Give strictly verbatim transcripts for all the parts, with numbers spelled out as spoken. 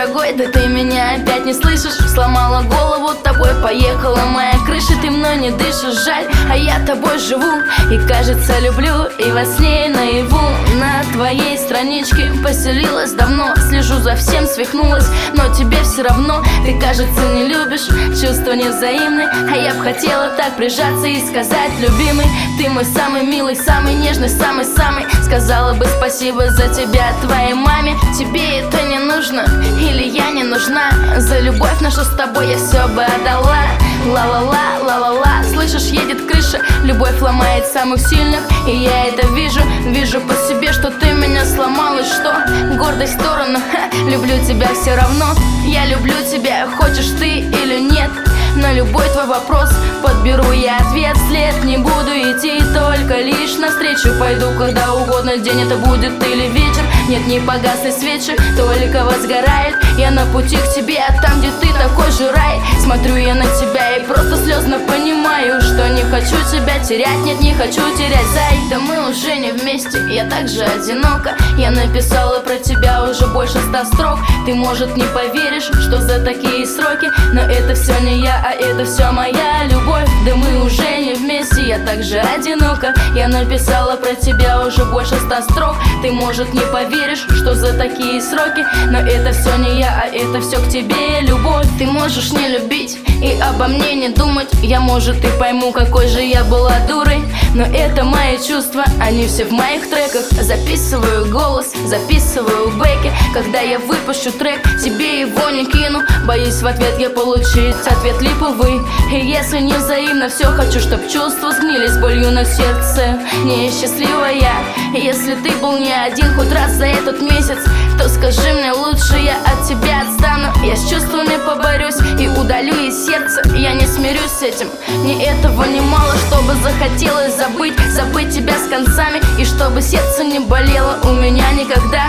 дорогой, да ты меня опять не слышишь. Сломала голову, тобой поехала моя крыша. Ты мной не дышишь, жаль, а я тобой живу. И кажется люблю, и во сне, и наяву. На твоей страничке поселилась давно. Слежу за всем, свихнулась, но тебе все равно. Ты, кажется, не любишь, чувства невзаимны. А я б хотела так прижаться и сказать: любимый, ты мой самый милый, самый нежный, самый-самый. Сказала бы спасибо за тебя твоей маме. Тебе это не нужно, или я не нужна? За любовь нашу с тобой я все бы отдала. Ла-ла-ла, ла-ла-ла, слышишь, едет крыша. Любовь ломает самых сильных, и я это вижу. Вижу по себе, что ты меня сломал, и что? Гордость в сторону, ха, люблю тебя все равно. Я люблю тебя, хочешь ты или нет? На любой твой вопрос подберу я ответ. Вслед не буду идти, только лишь навстречу пойду, когда угодно, день это будет или вечер. Нет, не погасли свечи, только возгорает. Я на пути к тебе, а там, где ты, такой же рай. Смотрю я на тебя и просто слезно понимаю, что не хочу тебя терять, нет, не хочу терять, зай. Да мы уже не вместе, я так же одинока. Я написала про тебя уже больше ста строк. Ты, может, не поверишь, что за такие сроки, но это все не я, а это все моя любовь. Да мы уже не вместе, я так же одинока. Я написала про тебя уже больше ста строк. Ты, может, не поверишь, что за такие сроки, но это все не я, а это все к тебе любовь. Ты можешь не любить и обо мне не думать. Я, может, и пойму, какой же я была дурой, но это мои чувства, они все в моих треках. Записываю голос, записываю бэки. Когда я выпущу трек, тебе его не кину. Боюсь в ответ я получить ответ липовый. И если не взаимно, все хочу, чтоб чувства сгнились болью на сердце. Несчастливая, если ты был не один хоть раз за этот месяц, то скажи мне, лучше я от тебя отстану. Я с чувствами поборюсь и удалю из сердца. Я не смирюсь с этим, мне этого не мало, чтобы захотелось забыть, забыть тебя с концами, и чтобы сердце не болело у меня никогда.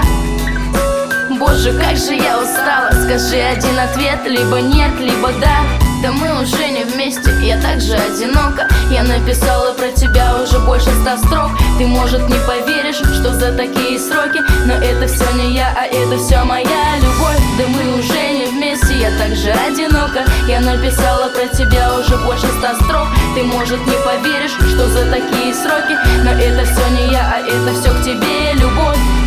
Боже, как же я устала, скажи один ответ, либо нет, либо да. Да мы уже не вместе, я так же одинока. Я написала про тебя уже больше ста строк. Ты, может, не поверишь, что за такие сроки, но это все не я, а это все моя любовь. Да мы уже не вместе, я так же одинока. Я написала про тебя уже больше ста строк. Ты, может, не поверишь, что за такие сроки, но это все не я, а это все к тебе любовь.